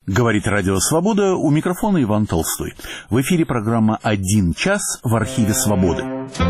Говорит Радио Свобода, у микрофона Иван Толстой. В эфире программа «1 час» в архиве Свободы.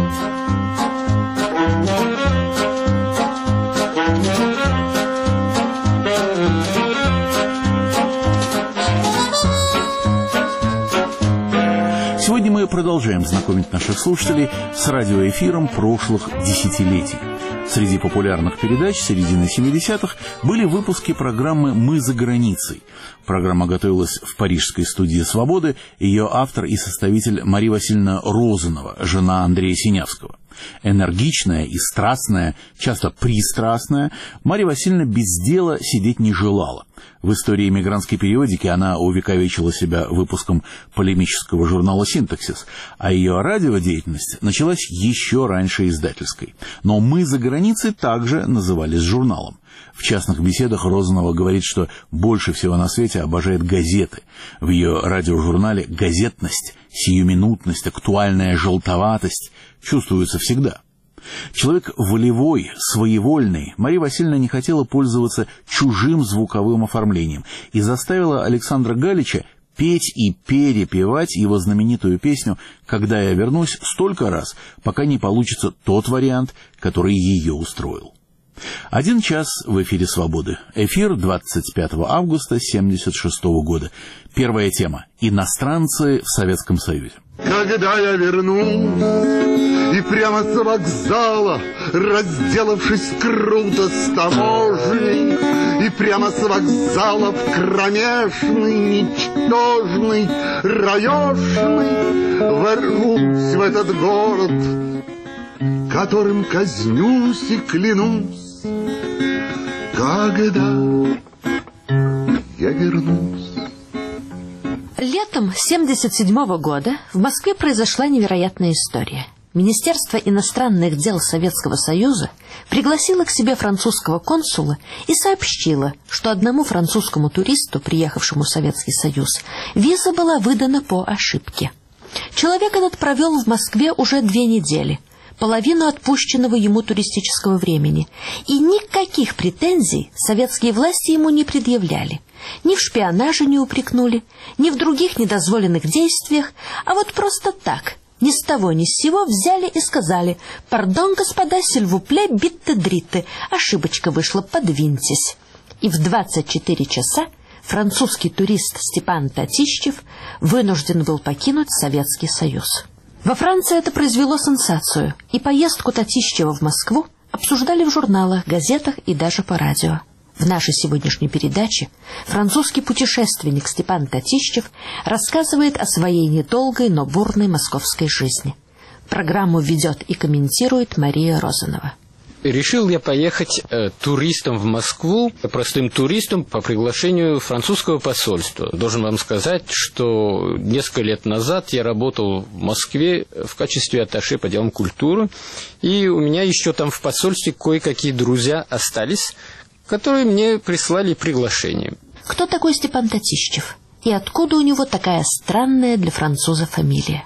Сегодня мы продолжаем знакомить наших слушателей с радиоэфиром прошлых десятилетий. Среди популярных передач середины 70-х были выпуски программы «Мы за границей». Программа готовилась в парижской студии «Свободы». Ее автор и составитель Мария Васильевна Розанова, жена Андрея Синявского. Энергичная и страстная, часто пристрастная, Мария Васильевна без дела сидеть не желала. В истории эмигрантской периодики она увековечила себя выпуском полемического журнала «Синтаксис», а ее радиодеятельность началась еще раньше издательской. Но «Мы за границей» также назывались журналом. В частных беседах Розанова говорит, что больше всего на свете обожает газеты. В ее радиожурнале газетность, сиюминутность, актуальная желтоватость чувствуются всегда. Человек волевой, своевольный, Мария Васильевна не хотела пользоваться чужим звуковым оформлением и заставила Александра Галича петь и перепевать его знаменитую песню «Когда я вернусь» столько раз, пока не получится тот вариант, который ее устроил. 1 час в эфире «Свободы». Эфир 25 августа 1976 года. Первая тема – иностранцы в Советском Союзе. Когда я вернусь, и прямо с вокзала, разделавшись круто с таможней, и прямо с вокзала в кромешный, ничтожный, раешный, ворвусь в этот город, которым казнюсь и клянусь, когда я вернусь. Летом 1977 года в Москве произошла невероятная история. Министерство иностранных дел Советского Союза пригласило к себе французского консула и сообщило, что одному французскому туристу, приехавшему в Советский Союз, виза была выдана по ошибке. Человек этот провел в Москве уже 2 недели, половину отпущенного ему туристического времени, и никаких претензий советские власти ему не предъявляли. Ни в шпионаже не упрекнули, ни в других недозволенных действиях, а вот просто так, ни с того ни с сего взяли и сказали: «Пардон, господа, сильвупле, битте-дритте, ошибочка вышла, подвиньтесь». И в 24 часа французский турист Степан Татищев вынужден был покинуть Советский Союз. Во Франции это произвело сенсацию, и поездку Татищева в Москву обсуждали в журналах, газетах и даже по радио. В нашей сегодняшней передаче французский путешественник Степан Татищев рассказывает о своей недолгой, но бурной московской жизни. Программу ведет и комментирует Мария Розанова. Решил я поехать туристом в Москву, простым туристом по приглашению французского посольства. Должен вам сказать, что несколько лет назад я работал в Москве в качестве атташе по делам культуры, и у меня еще там в посольстве кое-какие друзья остались, которые мне прислали приглашение. Кто такой Степан Татищев? И откуда у него такая странная для француза фамилия?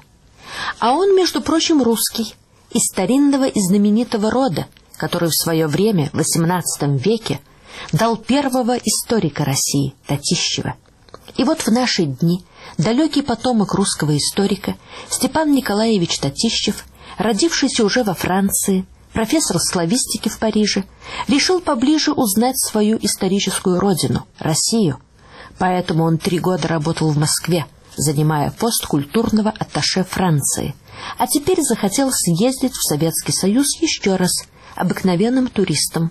А он, между прочим, русский, из старинного и знаменитого рода, который в свое время, в XVIII веке, дал первого историка России, Татищева. И вот в наши дни далекий потомок русского историка Степан Николаевич Татищев, родившийся уже во Франции, профессор славистики в Париже, решил поближе узнать свою историческую родину, Россию. Поэтому он 3 года работал в Москве, занимая пост культурного атташе Франции, а теперь захотел съездить в Советский Союз еще раз, обыкновенным туристом.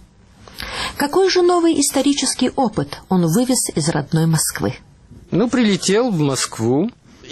Какой же новый исторический опыт он вывез из родной Москвы? Прилетел в Москву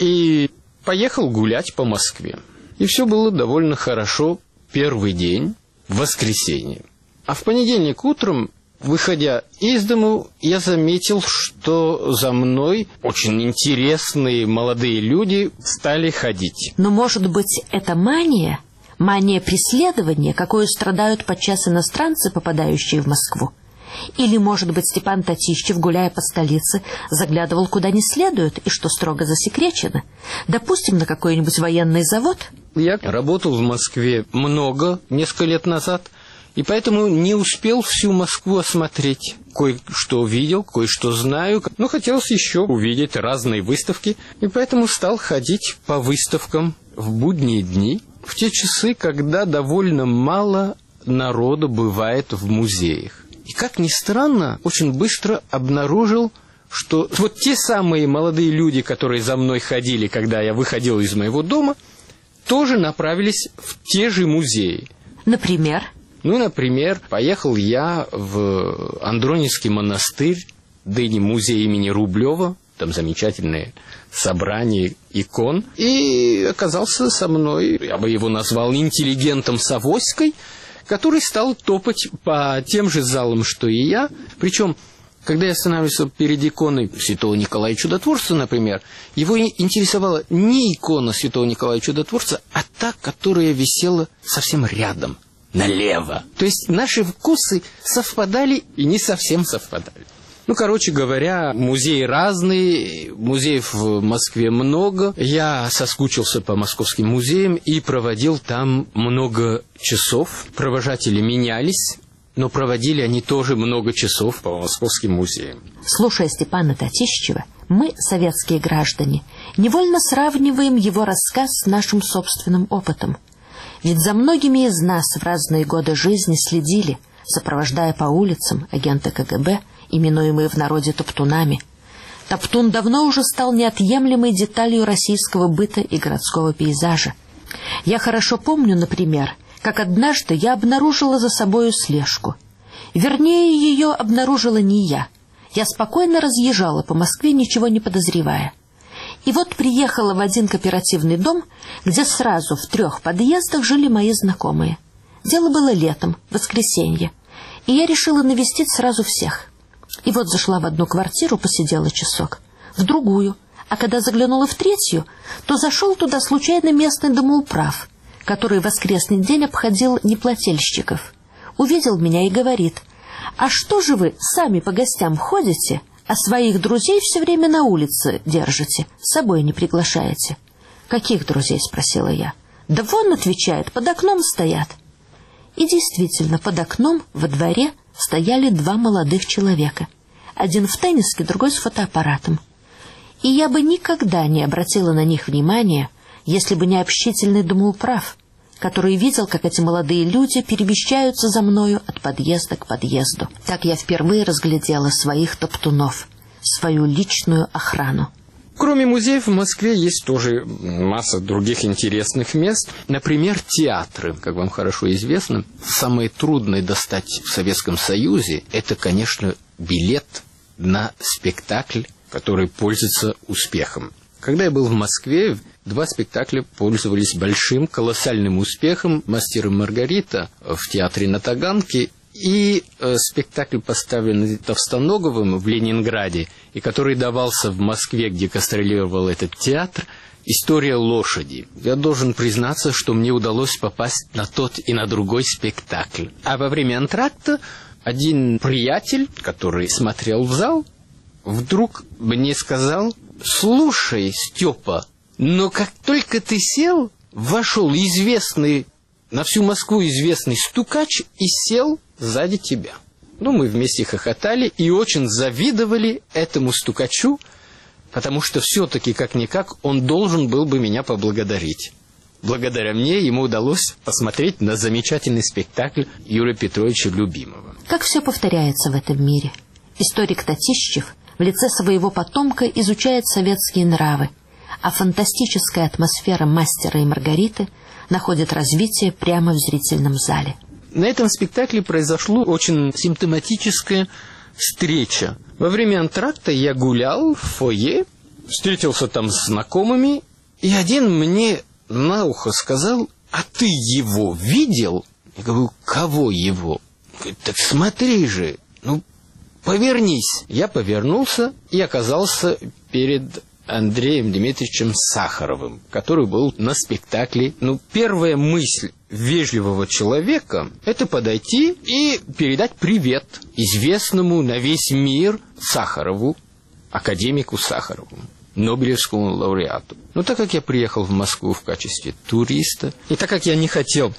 и поехал гулять по Москве. И все было довольно хорошо первый день, в воскресенье. А в понедельник утром, выходя из дому, я заметил, что за мной очень интересные молодые люди стали ходить. Но, может быть, это мания? Мания преследования, какой страдают подчас иностранцы, попадающие в Москву? Или, может быть, Степан Татищев, гуляя по столице, заглядывал куда не следует и что строго засекречено? Допустим, на какой-нибудь военный завод? Я работал в Москве несколько лет назад, и поэтому не успел всю Москву осмотреть. кое-что видел, кое-что знаю, но хотелось еще увидеть разные выставки, и поэтому стал ходить по выставкам в будние дни, в те часы, когда довольно мало народа бывает в музеях. И, как ни странно, очень быстро обнаружил, что вот те самые молодые люди, которые за мной ходили, когда я выходил из моего дома, тоже направились в те же музеи. Например? Например, поехал я в Андронинский монастырь, да и музей имени Рублева, там замечательное собрание икон, и оказался со мной, я бы его назвал интеллигентом с авоськой, который стал топать по тем же залам, что и я. Причем, когда я останавливался перед иконой святого Николая Чудотворца, например, его интересовала не икона святого Николая Чудотворца, а та, которая висела совсем рядом, налево. То есть наши вкусы совпадали и не совсем совпадали. Короче говоря, музеи разные, музеев в Москве много. Я соскучился по московским музеям и проводил там много часов. Провожатели менялись, но проводили они тоже много часов по московским музеям. Слушая Степана Татищева, мы, советские граждане, невольно сравниваем его рассказ с нашим собственным опытом. Ведь за многими из нас в разные годы жизни следили, сопровождая по улицам агенты КГБ, именуемые в народе топтунами. Топтун давно уже стал неотъемлемой деталью российского быта и городского пейзажа. Я хорошо помню, например, как однажды я обнаружила за собою слежку. Вернее, ее обнаружила не я. Я спокойно разъезжала по Москве, ничего не подозревая. И вот приехала в один кооперативный дом, где сразу в 3 подъездах жили мои знакомые. Дело было летом, воскресенье, и я решила навестить сразу всех. И вот зашла в одну квартиру, посидела часок, в другую, а когда заглянула в 3-ю, то зашел туда случайно местный домоуправ, который в воскресный день обходил неплательщиков. Увидел меня и говорит: «А что же вы сами по гостям ходите, а своих друзей все время на улице держите, с собой не приглашаете?» «Каких друзей?» — спросила я. «Да вон, — отвечает, — под окном стоят». И действительно, под окном во дворе стояли 2 молодых человека. Один в тенниске, другой с фотоаппаратом. И я бы никогда не обратила на них внимания, если бы не общительный домоуправ, который видел, как эти молодые люди перемещаются за мною от подъезда к подъезду. Так я впервые разглядела своих топтунов, свою личную охрану. Кроме музеев, в Москве есть тоже масса других интересных мест. Например, театры. Как вам хорошо известно, самое трудное достать в Советском Союзе – это, конечно, билет на спектакль, который пользуется успехом. Когда я был в Москве, 2 спектакля пользовались большим, колоссальным успехом. «Мастер и Маргарита» в театре на Таганке и спектакль, поставленный Товстоноговым в Ленинграде, и который давался в Москве, где гастролировал этот театр, «История лошади». Я должен признаться, что мне удалось попасть на тот и на другой спектакль. А во время антракта один приятель, который смотрел в зал, вдруг мне сказал: «Слушай, Степа, но как только ты сел, вошел известный, на всю Москву известный стукач и сел сзади тебя». Мы вместе хохотали и очень завидовали этому стукачу, потому что все-таки, как-никак, он должен был бы меня поблагодарить. Благодаря мне ему удалось посмотреть на замечательный спектакль Юрия Петровича Любимого. Как все повторяется в этом мире. Историк Татищев в лице своего потомка изучает советские нравы, а фантастическая атмосфера «Мастера и Маргариты» находит развитие прямо в зрительном зале. На этом спектакле произошла очень симптоматическая встреча. Во время антракта я гулял в фойе, встретился там с знакомыми, и один мне на ухо сказал: «А ты его видел?» Я говорю: «Кого его?» Говорит: «Так смотри же, повернись». Я повернулся и оказался перед Андреем Дмитриевичем Сахаровым, который был на спектакле. Первая мысль вежливого человека – это подойти и передать привет известному на весь мир Сахарову, академику Сахарову, Нобелевскому лауреату. Так как я приехал в Москву в качестве туриста, и так как я не хотел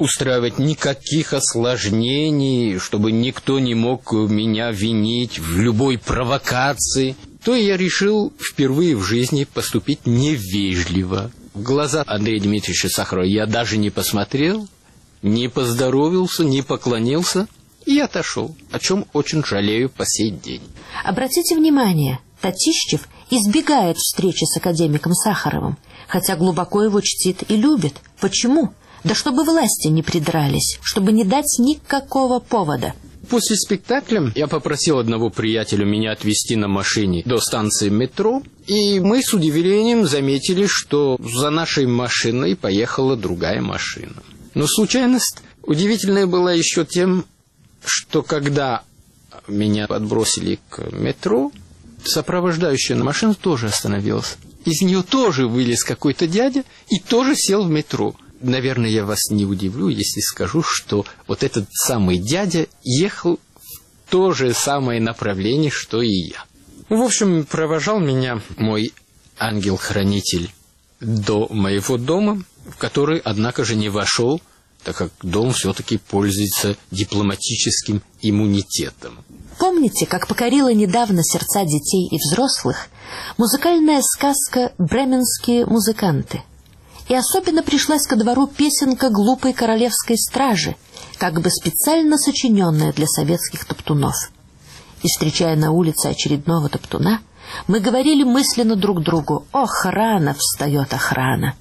устраивать никаких осложнений, чтобы никто не мог меня винить в любой провокации, то я решил впервые в жизни поступить невежливо. В глаза Андрея Дмитриевича Сахарова я даже не посмотрел, не поздоровился, не поклонился и отошел, о чем очень жалею по сей день. Обратите внимание, Татищев избегает встречи с академиком Сахаровым, хотя глубоко его чтит и любит. Почему? Да чтобы власти не придрались, чтобы не дать никакого повода. После спектакля я попросил одного приятеля меня отвезти на машине до станции метро, и мы с удивлением заметили, что за нашей машиной поехала другая машина. Но случайность удивительная была еще тем, что когда меня подбросили к метро, сопровождающая машина тоже остановилась. Из нее тоже вылез какой-то дядя и тоже сел в метро. Наверное, я вас не удивлю, если скажу, что вот этот самый дядя ехал в то же самое направление, что и я. В общем, провожал меня мой ангел-хранитель до моего дома, в который, однако же, не вошел, так как дом все-таки пользуется дипломатическим иммунитетом. Помните, как покорила недавно сердца детей и взрослых музыкальная сказка «Бременские музыканты»? И особенно пришлась ко двору песенка глупой королевской стражи, как бы специально сочиненная для советских топтунов. И, встречая на улице очередного топтуна, мы говорили мысленно друг другу: «Ох, рано встает охрана».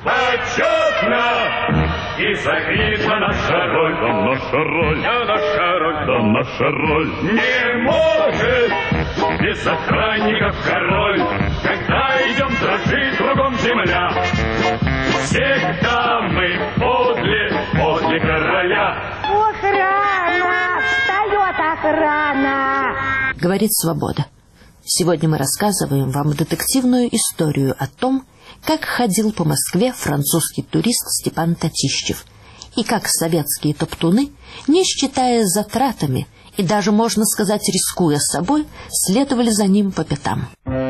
Почетно и закрепна наша роль, да наша роль, да наша роль. Не может без охранников король, когда идем, дрожит кругом земля. Всегда мы подле короля. Охрана! Встает охрана! Говорит «Свобода». Сегодня мы рассказываем вам детективную историю о том, как ходил по Москве французский турист Степан Татищев, и как советские топтуны, не считая затратами и даже, можно сказать, рискуя собой, следовали за ним по пятам.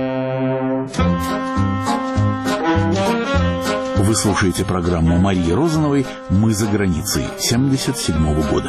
Вы слушаете программу Марии Розановой «Мы за границей» 1977 года.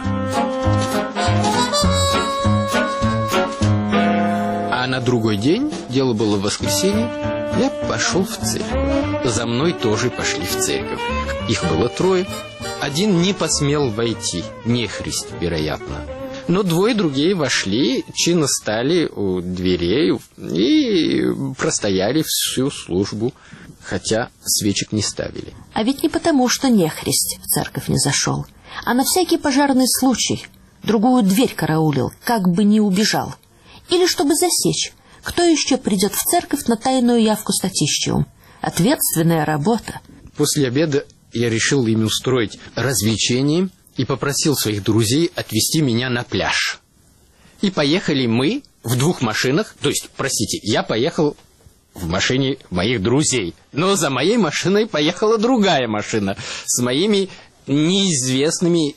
А на другой день, дело было в воскресенье, я пошел в церковь. За мной тоже пошли в церковь. Их было трое. Один не посмел войти, нехрист, вероятно. Но двое другие вошли, чинно стали у дверей и простояли всю службу, хотя свечек не ставили. А ведь не потому, что нехрист в церковь не зашел, а на всякий пожарный случай другую дверь караулил, как бы не убежал. Или чтобы засечь, кто еще придет в церковь на тайную явку с Татищевым. Ответственная работа. После обеда я решил им устроить развлечение и попросил своих друзей отвезти меня на пляж. И поехали мы в двух машинах, то есть, простите, я поехал в машине моих друзей, но за моей машиной поехала другая машина с моими неизвестными,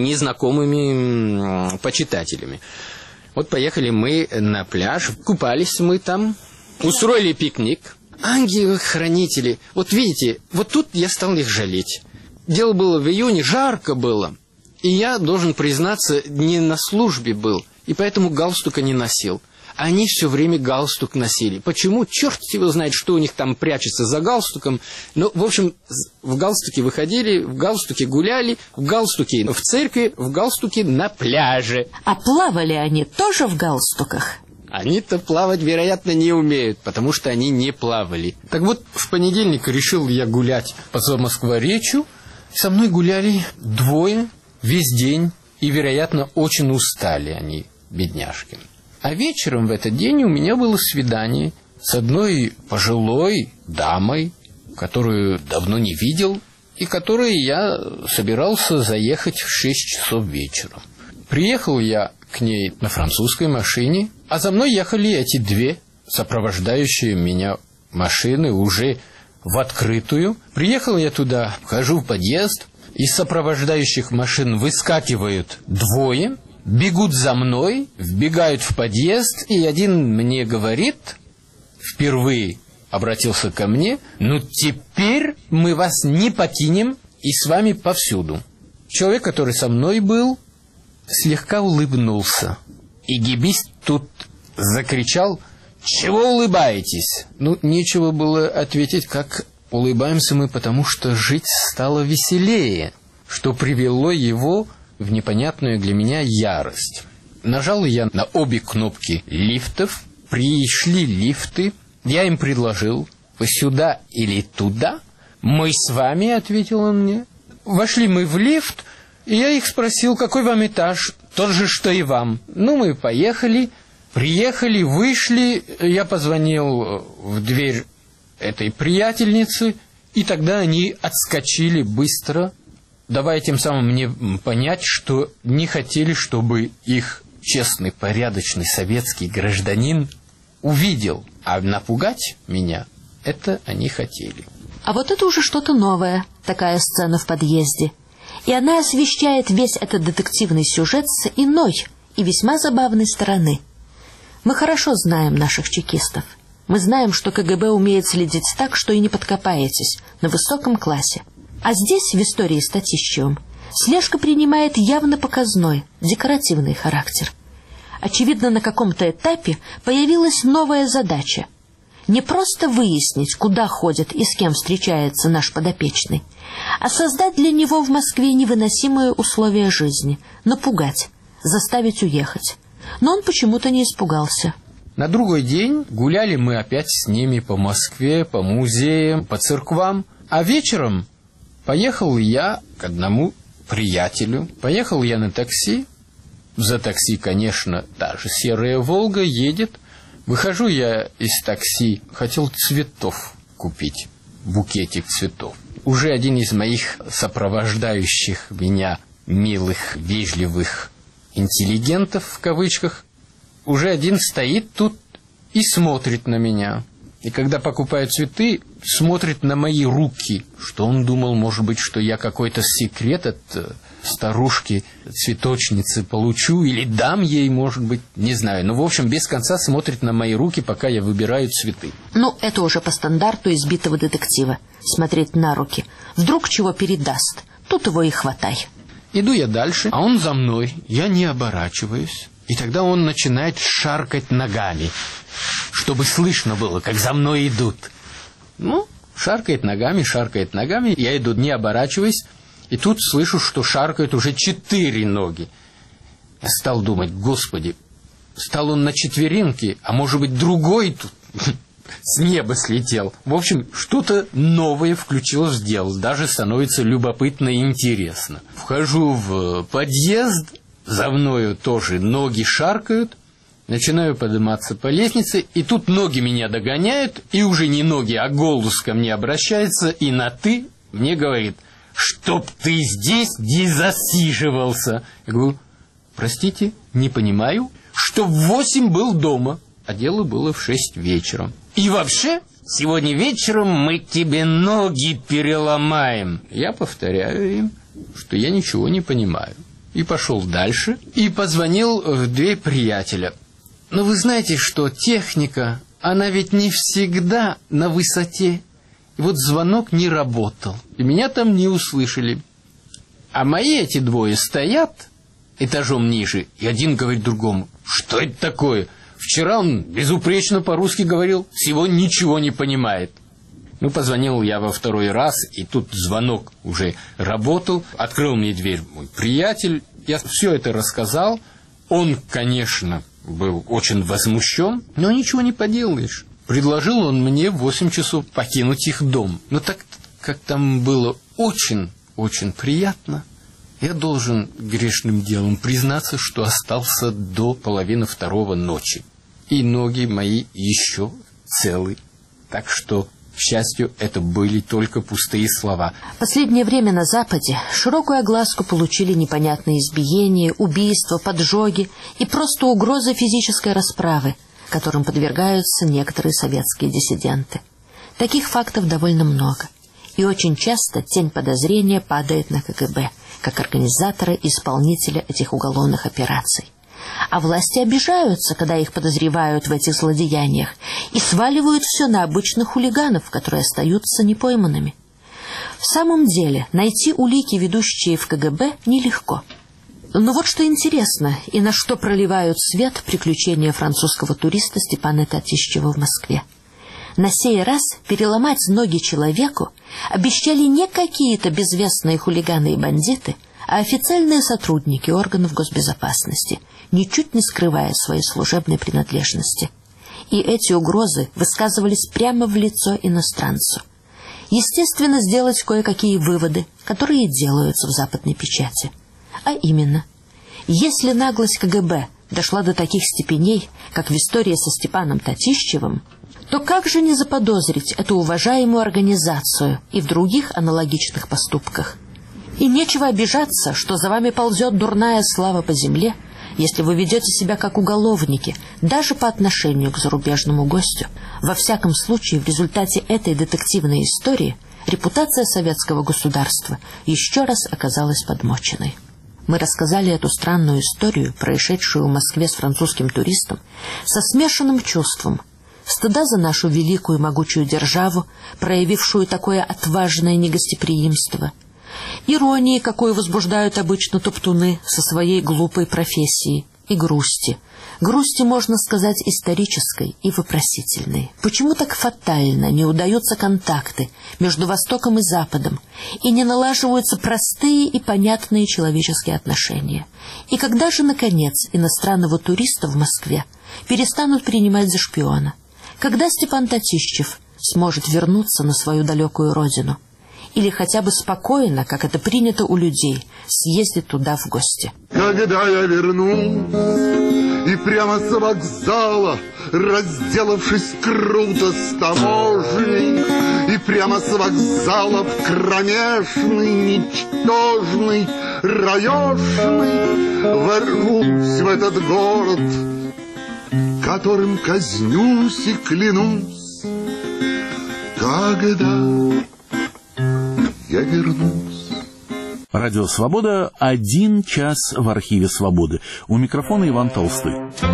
незнакомыми почитателями. Вот поехали мы на пляж, купались мы там, устроили пикник. Ангелы-хранители, вот видите, вот тут я стал их жалеть. Дело было в июне, жарко было, и я, должен признаться, не на службе был, и поэтому галстука не носил. Они все время галстук носили. Почему? Черт его знает, что у них там прячется за галстуком. Ну, в общем, в галстуке выходили, в галстуке гуляли, в галстуке в церкви, в галстуке на пляже. А плавали они тоже в галстуках? Они-то плавать, вероятно, не умеют, потому что они не плавали. Так вот, в понедельник решил я гулять по Замоскворечью. Со мной гуляли двое весь день, и, вероятно, очень устали они, бедняжки. А вечером в этот день у меня было свидание с одной пожилой дамой, которую давно не видел, и которой я собирался заехать в 6 часов вечера. Приехал я к ней на французской машине, а за мной ехали эти две сопровождающие меня машины уже в открытую. Приехал я туда, вхожу в подъезд, из сопровождающих машин выскакивают двое, бегут за мной, вбегают в подъезд, и один мне говорит, впервые обратился ко мне: «Ну, теперь мы вас не покинем и с вами повсюду». человек, который со мной был, слегка улыбнулся. И гибист тут закричал: «Чего улыбаетесь?» Ну, нечего было ответить, как улыбаемся мы, потому что жить стало веселее, что привело его в непонятную для меня ярость. Нажал я на обе кнопки лифтов, пришли лифты, я им предложил: «Вы сюда или туда?» «Мы с вами», — ответил он мне. Вошли мы в лифт, и я их спросил: «Какой вам этаж?» «Тот же, что и вам». Ну, мы поехали, приехали, вышли, я позвонил в дверь этой приятельницы, и тогда они отскочили быстро, давая тем самым мне понять, что не хотели, чтобы их честный, порядочный советский гражданин увидел, а напугать меня это они хотели. А вот это уже что-то новое, такая сцена в подъезде. И она освещает весь этот детективный сюжет с иной и весьма забавной стороны. Мы хорошо знаем наших чекистов. Мы знаем, что КГБ умеет следить так, что и не подкопаетесь, на высоком классе. А здесь, в истории с Татищевым, слежка принимает явно показной, декоративный характер. Очевидно, на каком-то этапе появилась новая задача. Не просто выяснить, куда ходит и с кем встречается наш подопечный, а создать для него в Москве невыносимые условия жизни, напугать, заставить уехать. Но он почему-то не испугался. На другой день гуляли мы опять с ними по Москве, по музеям, по церквам, а вечером поехал я к одному приятелю. Поехал я на такси. За такси, конечно, та же серая «Волга» едет. Выхожу я из такси, хотел цветов купить, букетик цветов. Уже один из моих сопровождающих меня милых, вежливых интеллигентов, в кавычках, уже один стоит тут и смотрит на меня. И когда покупаю цветы, смотрит на мои руки, что он думал, может быть, что я какой-то секрет от старушки-цветочницы получу или дам ей, может быть, не знаю. Но, в общем, без конца смотрит на мои руки, пока я выбираю цветы. Ну, это уже по стандарту избитого детектива. Смотреть на руки. Вдруг чего передаст. Тут его и хватай. Иду я дальше, а он за мной. Я не оборачиваюсь. И тогда он начинает шаркать ногами, чтобы слышно было, как за мной идут. Ну, шаркает ногами. Я иду, не оборачиваясь. И тут слышу, что шаркают уже 4 ноги. Я стал думать: господи, стал он на четвереньки, а может быть, другой тут с неба слетел. В общем, что-то новое включилось в дело. Даже становится любопытно и интересно. Вхожу в подъезд, за мною тоже ноги шаркают. Начинаю подниматься по лестнице, и тут ноги меня догоняют, и уже не ноги, а голос ко мне обращается, и на «ты» мне говорит: «Чтоб ты здесь не засиживался». Я говорю: «Простите, не понимаю». Что в 8 был дома, а дело было в 6 вечера. «И вообще, сегодня вечером мы тебе ноги переломаем». Я повторяю им, что я ничего не понимаю. И пошел дальше, и позвонил в дверь приятеля. Но вы знаете, что техника, она ведь не всегда на высоте. И вот звонок не работал, и меня там не услышали. А мои эти двое стоят этажом ниже, и один говорит другому: «Что это такое? Вчера он безупречно по-русски говорил, сегодня ничего не понимает». Ну, позвонил я во 2-й раз, и тут звонок уже работал. Открыл мне дверь мой приятель, я все это рассказал. Он, конечно, был очень возмущен, но ничего не поделаешь. Предложил он мне в 8 часов покинуть их дом. Но так как там было очень приятно, я должен грешным делом признаться, что остался до 1:30 ночи. И ноги мои еще целы. Так что, к счастью, это были только пустые слова. В последнее время на Западе широкую огласку получили непонятные избиения, убийства, поджоги и просто угрозы физической расправы, которым подвергаются некоторые советские диссиденты. Таких фактов довольно много. И очень часто тень подозрения падает на КГБ, как организатора и исполнителя этих уголовных операций. А власти обижаются, когда их подозревают в этих злодеяниях, и сваливают все на обычных хулиганов, которые остаются непойманными. В самом деле, найти улики, ведущие в КГБ, нелегко. Но вот что интересно, и на что проливают свет приключения французского туриста Степана Татищева в Москве. На сей раз переломать ноги человеку обещали не какие-то безвестные хулиганы и бандиты, а официальные сотрудники органов госбезопасности, ничуть не скрывая своей служебной принадлежности. И эти угрозы высказывались прямо в лицо иностранцу. Естественно, сделать кое-какие выводы, которые делаются в западной печати. А именно, если наглость КГБ дошла до таких степеней, как в истории со Степаном Татищевым, то как же не заподозрить эту уважаемую организацию и в других аналогичных поступках? И нечего обижаться, что за вами ползет дурная слава по земле, если вы ведете себя как уголовники, даже по отношению к зарубежному гостю. Во всяком случае, в результате этой детективной истории репутация советского государства еще раз оказалась подмоченной. Мы рассказали эту странную историю, происшедшую в Москве с французским туристом, со смешанным чувством стыда за нашу великую и могучую державу, проявившую такое отважное негостеприимство, иронии, какую возбуждают обычно топтуны со своей глупой профессией, и грусти. Грусти, можно сказать, исторической и вопросительной. Почему так фатально не удаются контакты между Востоком и Западом и не налаживаются простые и понятные человеческие отношения? И когда же, наконец, иностранного туриста в Москве перестанут принимать за шпиона? Когда Степан Татищев сможет вернуться на свою далекую родину? Или хотя бы спокойно, как это принято у людей, съездить туда в гости? Когда я вернусь, и прямо с вокзала, разделавшись круто с таможней, и прямо с вокзала в кромешный, ничтожный, раешный, ворвусь в этот город, которым казнюсь и клянусь, когда я вернусь. Радио «Свобода», 1 час в архиве «Свободы». У микрофона Иван Толстой.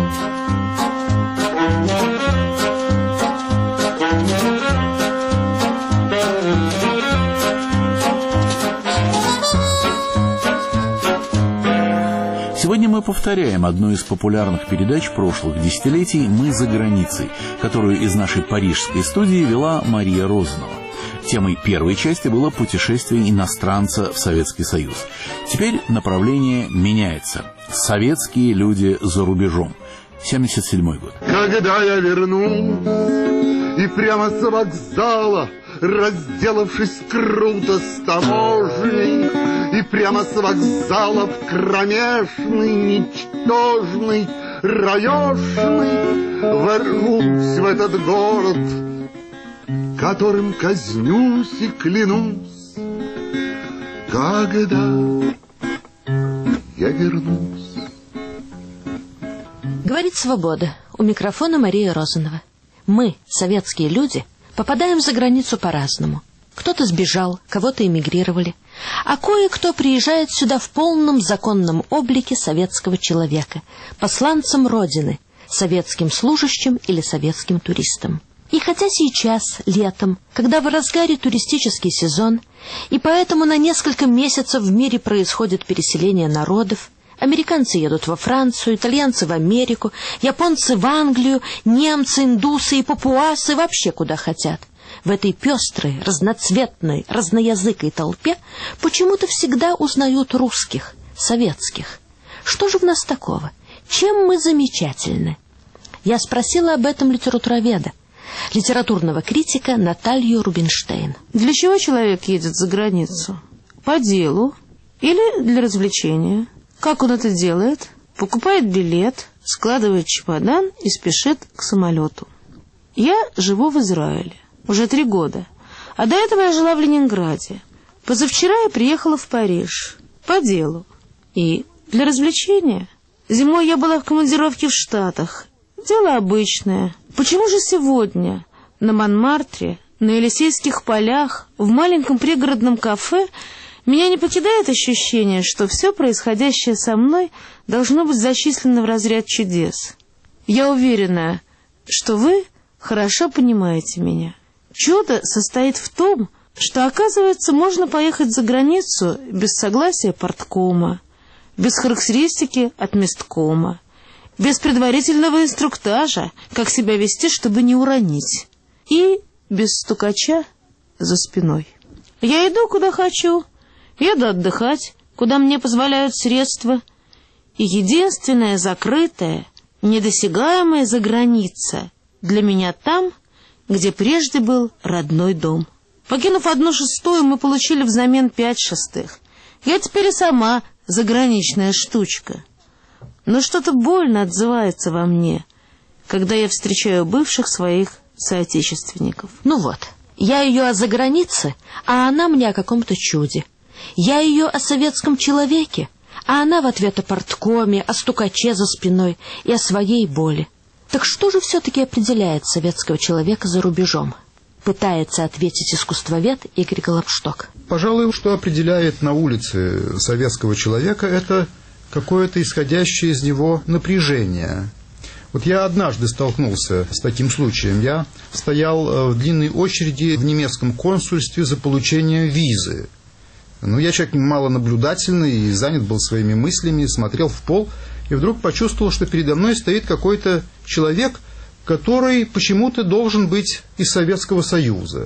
Сегодня мы повторяем одну из популярных передач прошлых десятилетий «Мы за границей», которую из нашей парижской студии вела Мария Розанова. Темой первой части было путешествие иностранца в Советский Союз. Теперь направление меняется. Советские люди за рубежом. 1977 год. Когда я вернусь, и прямо с вокзала, разделавшись круто с таможней, и прямо с вокзала в кромешный, ничтожный, раешный, ворвусь в этот город, которым казнюсь и клянусь, когда я вернусь. Говорит «Свобода». У микрофона Мария Розанова. Мы, советские люди, попадаем за границу по-разному. Кто-то сбежал, кого-то эмигрировали, а кое-кто приезжает сюда в полном законном облике советского человека, посланцем Родины, советским служащим или советским туристом. И хотя сейчас, летом, когда в разгаре туристический сезон, и поэтому на несколько месяцев в мире происходит переселение народов, американцы едут во Францию, итальянцы в Америку, японцы в Англию, немцы, индусы и папуасы вообще куда хотят. В этой пестрой, разноцветной, разноязыкой толпе почему-то всегда узнают русских, советских. Что же в нас такого? Чем мы замечательны? Я спросила об этом литературоведа, литературного критика Наталью Рубинштейн. Для чего человек едет за границу? По делу или для развлечения? Как он это делает? Покупает билет, складывает чемодан и спешит к самолету. Я живу в Израиле уже 3 года, а до этого я жила в Ленинграде. Позавчера я приехала в Париж по делу и для развлечения. Зимой я была в командировке в Штатах. Дело обычное. Почему же сегодня на Монмартре, на Елисейских полях, в маленьком пригородном кафе меня не покидает ощущение, что все происходящее со мной должно быть зачислено в разряд чудес? Я уверена, что вы хорошо понимаете меня. Чудо состоит в том, что, оказывается, можно поехать за границу без согласия парткома, без характеристики от месткома, без предварительного инструктажа, как себя вести, чтобы не уронить, и без стукача за спиной. Я иду, куда хочу, еду отдыхать, куда мне позволяют средства, и единственная закрытая, недосягаемая заграница для меня там, где прежде был родной дом. Покинув 1/6, мы получили взамен 5/6. Я теперь и сама заграничная штучка. Но что-то больно отзывается во мне, когда я встречаю бывших своих соотечественников. Ну вот, я ее о загранице, а она мне о каком-то чуде. Я ее о советском человеке, а она в ответ о парткоме, о стукаче за спиной и о своей боли. Так что же все-таки определяет советского человека за рубежом? Пытается ответить искусствовед Игорь Голобшток. Пожалуй, что определяет на улице советского человека, это какое-то исходящее из него напряжение. Вот я однажды столкнулся с таким случаем. Я стоял в длинной очереди в немецком консульстве за получение визы. Я человек малонаблюдательный и занят был своими мыслями, смотрел в пол, и вдруг почувствовал, что передо мной стоит какой-то человек, который почему-то должен быть из Советского Союза.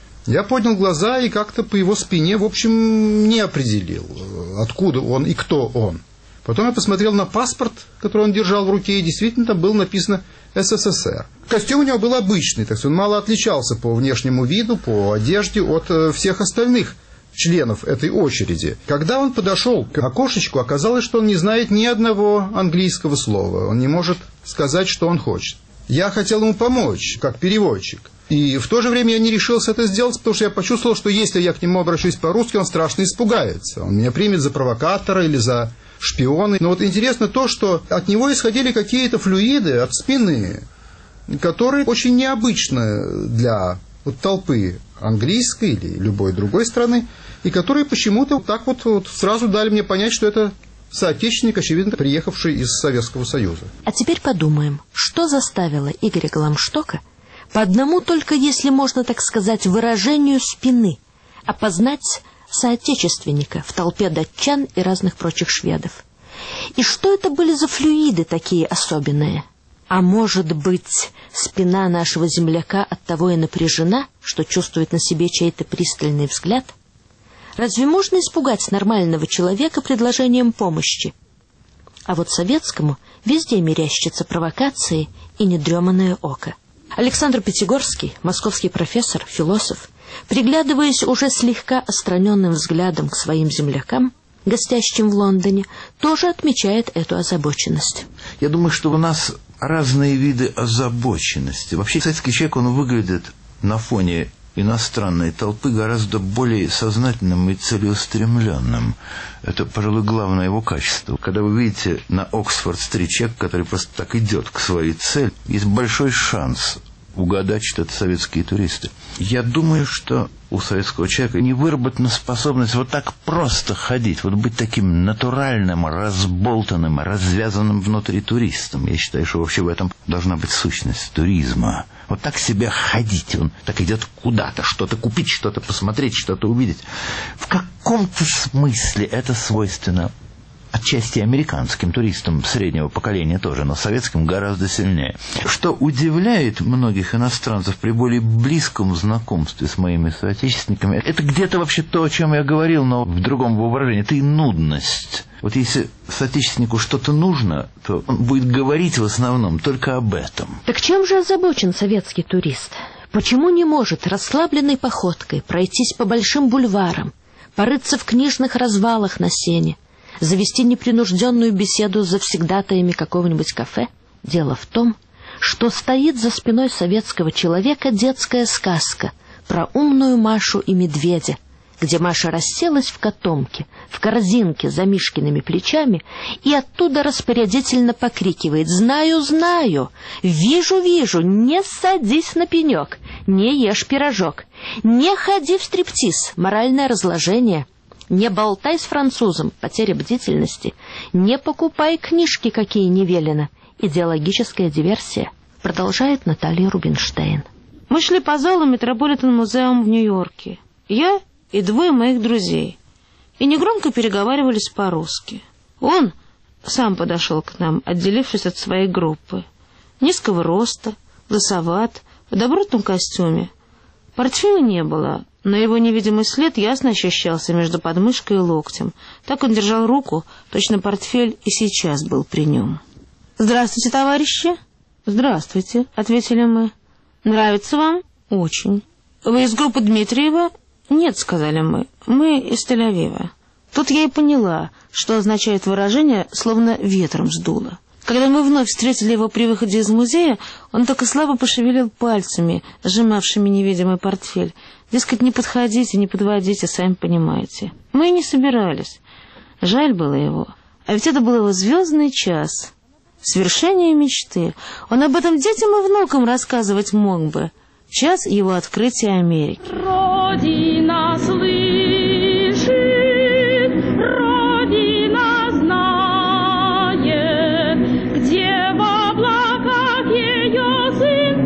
Я поднял глаза и как-то по его спине, в общем, не определил, откуда он и кто он. Потом я посмотрел на паспорт, который он держал в руке, и действительно там было написано СССР. Костюм у него был обычный, так что он мало отличался по внешнему виду, по одежде от всех остальных членов этой очереди. Когда он подошел к окошечку, оказалось, что он не знает ни одного английского слова. Он не может сказать, что он хочет. Я хотел ему помочь, как переводчик. И в то же время я не решился это сделать, потому что я почувствовал, что если я к нему обращусь по-русски, он страшно испугается. Он меня примет за провокатора или за шпиона. Но вот интересно то, что от него исходили какие-то флюиды от спины, которые очень необычны для толпы английской или любой другой страны, и которые почему-то так вот сразу дали мне понять, что это соотечественник, очевидно, приехавший из Советского Союза. А теперь подумаем, что заставило Игоря Голобштока по одному только, если можно так сказать, выражению спины опознать соотечественника в толпе датчан и разных прочих шведов. И что это были за флюиды такие особенные? А может быть, спина нашего земляка оттого и напряжена, что чувствует на себе чей-то пристальный взгляд? Разве можно испугать нормального человека предложением помощи? А вот советскому везде мерещатся провокации и недреманное око. Александр Пятигорский, московский профессор, философ, приглядываясь уже слегка отстраненным взглядом к своим землякам, гостящим в Лондоне, тоже отмечает эту озабоченность. Я думаю, что у нас разные виды озабоченности. Вообще, советский человек, он выглядит на фоне иностранной толпы гораздо более сознательным и целеустремленным. Это, пожалуй, главное его качество. Когда вы видите на Оксфорд-стрит человека, который просто так идет к своей цели, есть большой шанс угадать, что это советские туристы. Я думаю, что у советского человека не выработана способность вот так просто ходить, вот быть таким натуральным, разболтанным, развязанным внутри туристом. Я считаю, что вообще в этом должна быть сущность туризма. Вот так себя ходить, он так идет куда-то, что-то купить, что-то посмотреть, что-то увидеть. В каком-то смысле это свойственно отчасти американским туристам среднего поколения тоже, но советским гораздо сильнее. Что удивляет многих иностранцев при более близком знакомстве с моими соотечественниками, это где-то вообще то, о чем я говорил, но в другом воображении, это и нудность. Вот если соотечественнику что-то нужно, то он будет говорить в основном только об этом. Так чем же озабочен советский турист? Почему не может расслабленной походкой пройтись по большим бульварам, порыться в книжных развалах на сене, завести непринужденную беседу с завсегдатаями какого-нибудь кафе? Дело в том, что стоит за спиной советского человека детская сказка про умную Машу и медведя, где Маша расселась в котомке, в корзинке за Мишкиными плечами и оттуда распорядительно покрикивает: «Знаю, знаю, вижу, вижу, не садись на пенек, не ешь пирожок, не ходи в стриптиз, моральное разложение». Не болтай с французом, потеря бдительности. Не покупай книжки, какие не велено. Идеологическая диверсия. Продолжает Наталья Рубинштейн. Мы шли по залу Метрополитен-музеум в Нью-Йорке. я и двое моих друзей, и негромко переговаривались по-русски. Он сам подошел к нам, отделившись от своей группы. Низкого роста, лысоват, в добротном костюме. Портфеля не было, но его невидимый след ясно ощущался между подмышкой и локтем. Так он держал руку, точно портфель и сейчас был при нем. «Здравствуйте, товарищи!» «Здравствуйте», — ответили мы. «Нравится вам?» «Очень». «Вы из группы Дмитриева?» «Нет», — сказали мы. «Мы из Тель-Авива». Тут я и поняла, что означает выражение «словно ветром сдуло». Когда мы вновь встретили его при выходе из музея, он только слабо пошевелил пальцами, сжимавшими невидимый портфель. Дескать, не подходите, не подводите, сами понимаете. Мы и не собирались. Жаль было его. А ведь это был его звездный час. Свершение мечты. Он об этом детям и внукам рассказывать мог бы. Час его открытия Америки. Родина слышит, Родина знает, где в облаках ее сын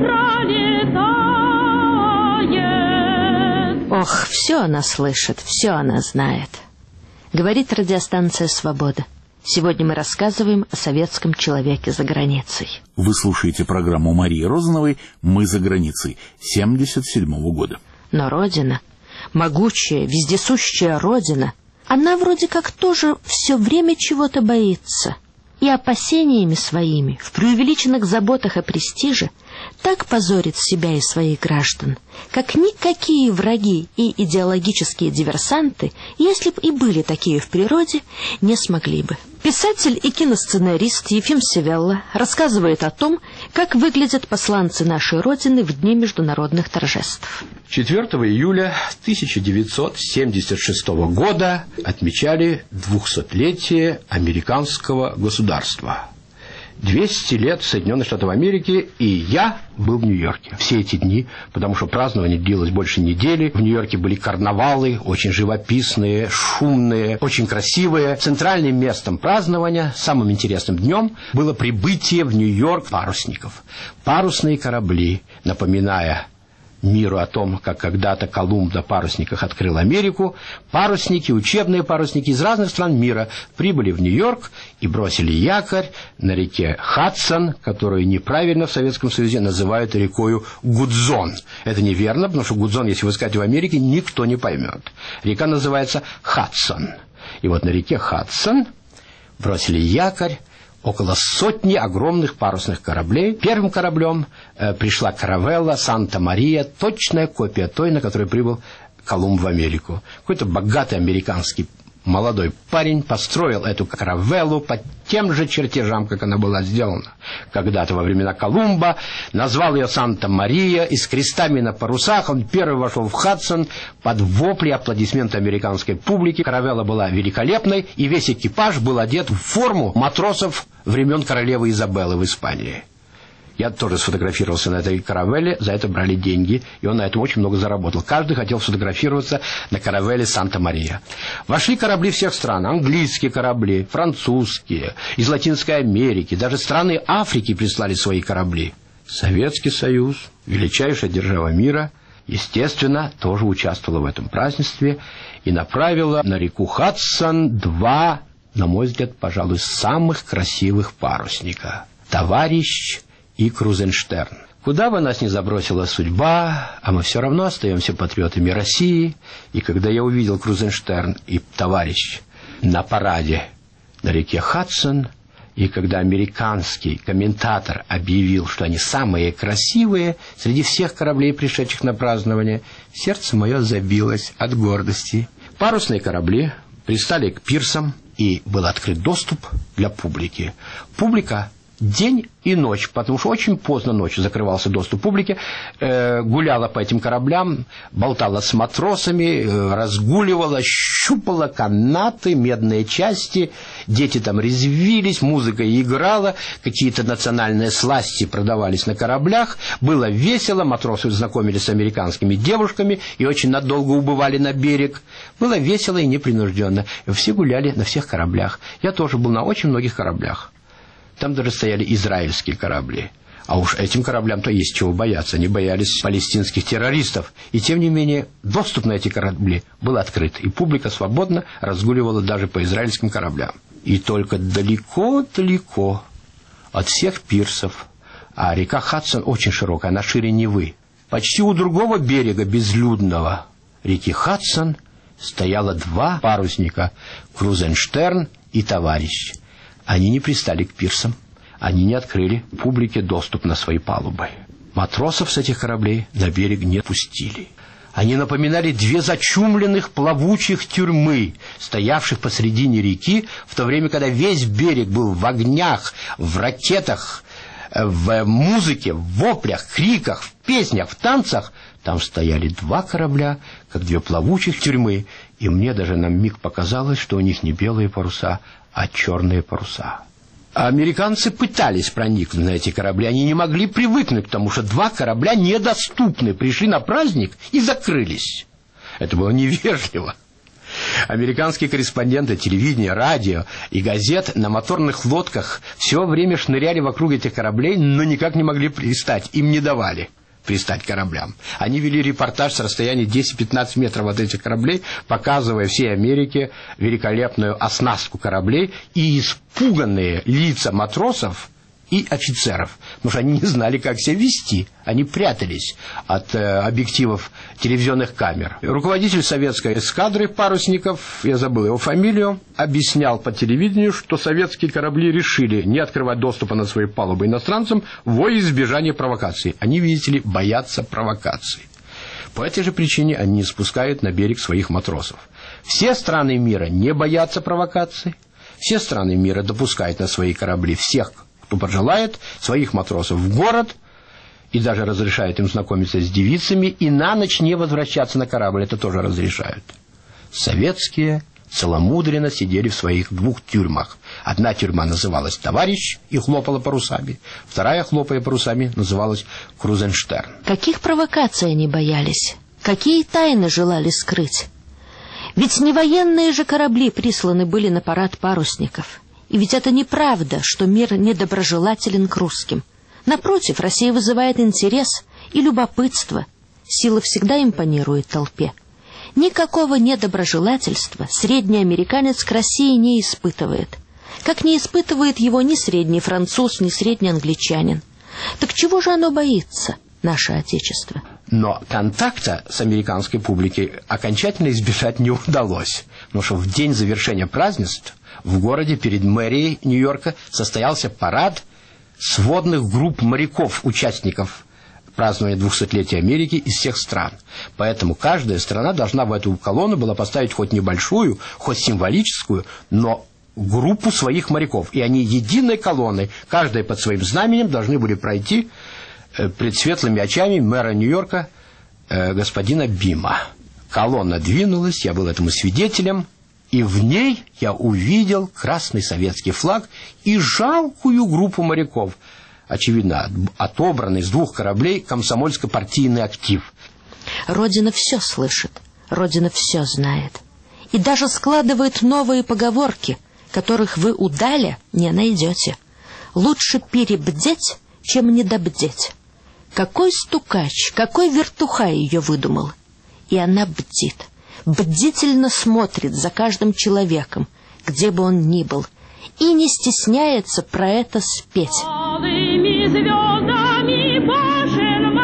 пролетает. Ох, все она слышит, все она знает. Говорит радиостанция «Свобода». Сегодня мы рассказываем о советском человеке за границей. Вы слушаете программу Марии Розановой «Мы за границей» 1977 года. Но Родина, могучая, вездесущая Родина, она вроде как тоже все время чего-то боится. И опасениями своими, в преувеличенных заботах о престиже, так позорит себя и своих граждан, как никакие враги и идеологические диверсанты, если б и были такие в природе, не смогли бы. Писатель и киносценарист Ефим Севелла рассказывает о том, как выглядят посланцы нашей Родины в дни международных торжеств. 4 июля 1976 года отмечали 200-летие американского государства. 200 лет Соединенных Штатов Америки, и я был в Нью-Йорке все эти дни, потому что празднование длилось больше недели. В Нью-Йорке были карнавалы, очень живописные, шумные, очень красивые. Центральным местом празднования, самым интересным днем, было прибытие в Нью-Йорк парусников. Парусные корабли, напоминая миру о том, как когда-то Колумб на парусниках открыл Америку, парусники, учебные парусники из разных стран мира прибыли в Нью-Йорк и бросили якорь на реке Хадсон, которую неправильно в Советском Союзе называют рекою Гудзон. Это неверно, потому что Гудзон, если вы скажете в Америке, никто не поймет. Река называется Хадсон. И вот на реке Хадсон бросили якорь около сотни огромных парусных кораблей. Первым кораблем пришла каравелла «Санта-Мария», точная копия той, на которой прибыл Колумб в Америку. Какой-то богатый американский молодой парень построил эту каравеллу по тем же чертежам, как она была сделана когда-то во времена Колумба, назвал ее «Санта-Мария», и с крестами на парусах он первый вошел в Хадсон под вопли и аплодисменты американской публики. Каравелла была великолепной, и весь экипаж был одет в форму матросов времен королевы Изабеллы в Испании. Я тоже сфотографировался на этой каравелле, за это брали деньги, и он на этом очень много заработал. Каждый хотел сфотографироваться на каравелле «Санта-Мария». Вошли корабли всех стран, английские корабли, французские, из Латинской Америки, даже страны Африки прислали свои корабли. Советский Союз, величайшая держава мира, естественно, тоже участвовала в этом празднестве и направила на реку Хадсон два, на мой взгляд, пожалуй, самых красивых парусника. «Товарищ» и «Крузенштерн». Куда бы нас ни забросила судьба, а мы все равно остаемся патриотами России. И когда я увидел «Крузенштерн» и «Товарищ» на параде на реке Хадсон, и когда американский комментатор объявил, что они самые красивые среди всех кораблей, пришедших на празднование, сердце мое забилось от гордости. Парусные корабли пристали к пирсам, и был открыт доступ для публики. Публика день и ночь, потому что очень поздно ночью закрывался доступ публики, гуляла по этим кораблям, болтала с матросами, разгуливала, щупала канаты, медные части, дети там резвились, музыка играла, какие-то национальные сласти продавались на кораблях, было весело, матросы знакомились с американскими девушками и очень надолго убывали на берег, было весело и непринужденно, все гуляли на всех кораблях, я тоже был на очень многих кораблях. Там даже стояли израильские корабли. А уж этим кораблям-то есть чего бояться. Они боялись палестинских террористов. И тем не менее, доступ на эти корабли был открыт. И публика свободно разгуливала даже по израильским кораблям. И только далеко-далеко от всех пирсов, а река Хадсон очень широкая, она шире Невы, почти у другого берега безлюдного реки Хадсон стояло 2 парусника — Крузенштерн и Товарищ. Они не пристали к пирсам. Они не открыли публике доступ на свои палубы. Матросов с этих кораблей на берег не пустили. Они напоминали 2 зачумленных плавучих тюрьмы, стоявших посредине реки, в то время, когда весь берег был в огнях, в ракетах, в музыке, в воплях, криках, в песнях, в танцах. Там стояли 2 корабля, как 2 плавучих тюрьмы, и мне даже на миг показалось, что у них не белые паруса, а черные паруса. Американцы пытались проникнуть на эти корабли, они не могли привыкнуть, потому что 2 корабля недоступны, пришли на праздник и закрылись. Это было невежливо. Американские корреспонденты телевидения, радио и газет на моторных лодках все время шныряли вокруг этих кораблей, но никак не могли пристать, им не давали пристать к кораблям. Они вели репортаж с расстояния 10-15 метров от этих кораблей, показывая всей Америке великолепную оснастку кораблей и испуганные лица матросов и офицеров, потому что они не знали, как себя вести. Они прятались от объективов телевизионных камер. Руководитель советской эскадры парусников, я забыл его фамилию, объяснял по телевидению, что советские корабли решили не открывать доступа на свои палубы иностранцам во избежание провокаций. Они, видите ли, боятся провокаций. По этой же причине они не спускают на берег своих матросов. Все страны мира не боятся провокаций. Все страны мира допускают на свои корабли всех, кто пожелает, своих матросов в город, и даже разрешают им знакомиться с девицами, и на ночь не возвращаться на корабль, это тоже разрешают. Советские целомудренно сидели в своих 2 тюрьмах. Одна тюрьма называлась «Товарищ» и хлопала парусами, вторая, хлопая парусами, называлась «Крузенштерн». Каких провокаций они боялись? Какие тайны желали скрыть? Ведь не военные же корабли присланы были на парад парусников. И ведь это неправда, что мир недоброжелателен к русским. Напротив, Россия вызывает интерес и любопытство. Сила всегда импонирует толпе. Никакого недоброжелательства средний американец к России не испытывает. Как не испытывает его ни средний француз, ни средний англичанин. Так чего же оно боится, наше Отечество? Но контакта с американской публикой окончательно избежать не удалось. Потому что в день завершения празднеств в городе перед мэрией Нью-Йорка состоялся парад сводных групп моряков, участников празднования 200-летия Америки из всех стран. Поэтому каждая страна должна в эту колонну была поставить хоть небольшую, хоть символическую, но группу своих моряков. И они единой колонной, каждая под своим знаменем, должны были пройти пред светлыми очами мэра Нью-Йорка господина Бима. Колонна двинулась, я был этому свидетелем, и в ней я увидел красный советский флаг и жалкую группу моряков, очевидно, отобранный с 2 кораблей комсомольско-партийный актив. Родина все слышит, Родина все знает. И даже складывает новые поговорки, которых вы удали не найдете. Лучше перебдеть, чем недобдеть. Какой стукач, какой вертухай ее выдумал. И она бдит. Бдительно смотрит за каждым человеком, где бы он ни был, и не стесняется про это спеть. Алыми звездами башен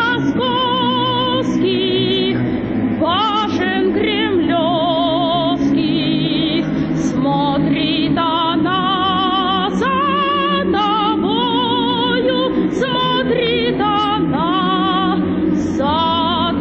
московских, башен кремлевских, смотрит она за тобою, смотрит она за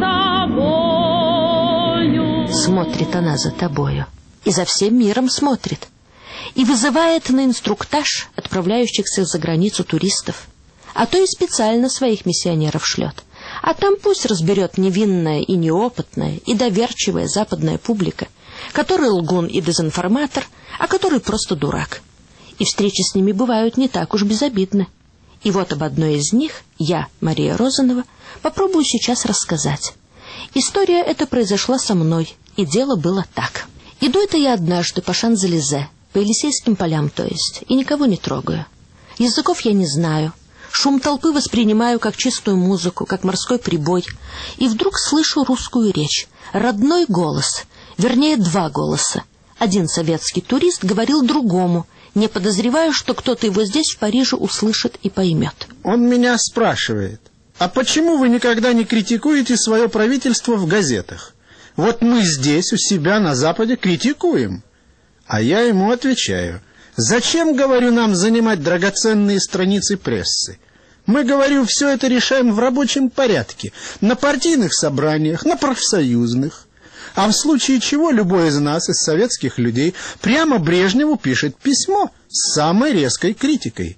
тобою. Смотрит она за тобою, и за всем миром смотрит. И вызывает на инструктаж отправляющихся за границу туристов, а то и специально своих миссионеров шлет. А там пусть разберет невинная и неопытная и доверчивая западная публика, который лгун и дезинформатор, а который просто дурак. И встречи с ними бывают не так уж безобидны. И вот об одной из них я, Мария Розанова, попробую сейчас рассказать. История эта произошла со мной, и дело было так. Иду это я однажды по Шан-Зелизе, по Елисейским полям, то есть, и никого не трогаю. Языков я не знаю, Шум толпы воспринимаю как чистую музыку, как морской прибой. И вдруг слышу русскую речь, родной голос, вернее, два голоса. Один советский турист говорил другому, не подозревая, что кто-то его здесь, в Париже, услышит и поймет. Он меня спрашивает, а почему вы никогда не критикуете свое правительство в газетах? Вот мы здесь, у себя на Западе, критикуем. А я ему отвечаю, зачем, говорю, нам занимать драгоценные страницы прессы? Мы, говорю, все это решаем в рабочем порядке, на партийных собраниях, на профсоюзных. А в случае чего любой из нас, из советских людей, прямо Брежневу пишет письмо с самой резкой критикой.